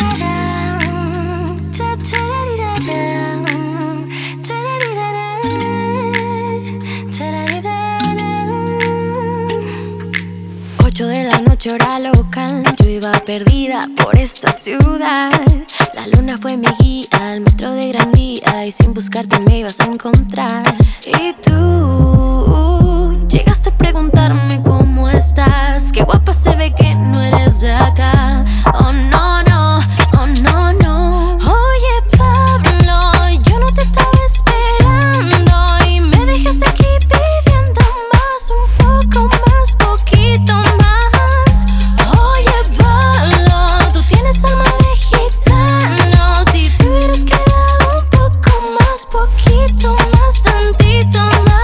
Ocho de la noche, hora local. Yo iba perdida por esta ciudad. La luna fue mi guía, al metro de Gran Vía, y sin buscarte me ibas a encontrar. Y tú llegaste a preguntarme cómo estás. Qué guapa se ve que no eres de acá. Oh no, no, oh no, no. Oye Pablo, yo no te estaba esperando y me dejaste aquí pidiendo más, un poco más, poquito más. Oye Pablo, tú tienes alma de gitano. Si te hubieras quedado un poco más, poquito más, tantito más.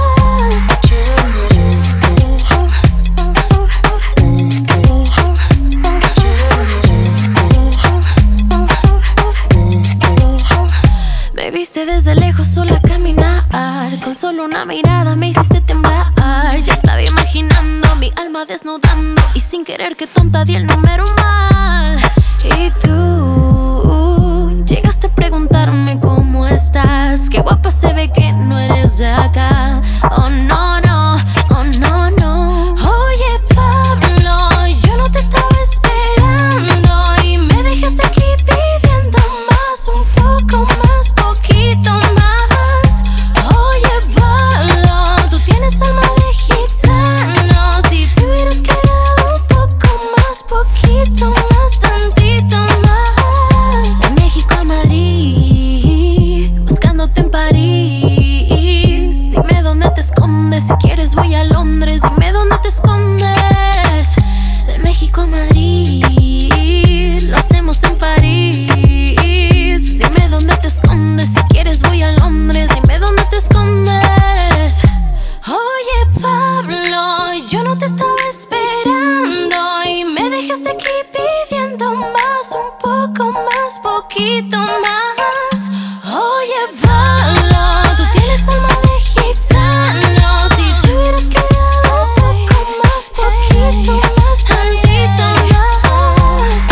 Me viste desde lejos sola caminar. Con solo una mirada me hiciste temblar. Ya estaba imaginando mi alma desnudando, y sin querer que tonta di el número mal. Y tú llegaste a preguntarme cómo estás. Qué guapa se ve que no eres de acá. Oh no, no, oh no, no. Oye Pablo, yo no te estaba esperando y me dejaste aquí pidiendo más, un poco más, poquito más. Oye Pablo, tú tienes alma de gitano. Si te hubieras quedado un poco más, poquito más, tantito más. De México a Madrid, buscándote en París. Dime dónde te escondes, si quieres voy a Londres. Dime dónde te escondes. De México a Madrid, lo hacemos en París. Dime dónde te escondes, si quieres voy a Londres. Dime dónde te escondes. Oye Pablo, yo no te estaba esperando y me dejaste aquí pidiendo más, un poco más, poquito más. Oye Pablo, tú tienes alma de gitano. Si te hubieras quedado un poco más, poquito más, tantito más.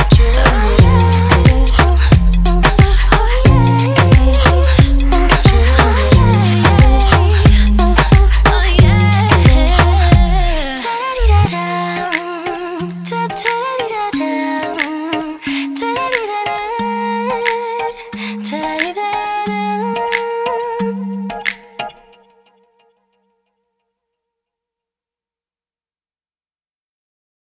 Oh yeah.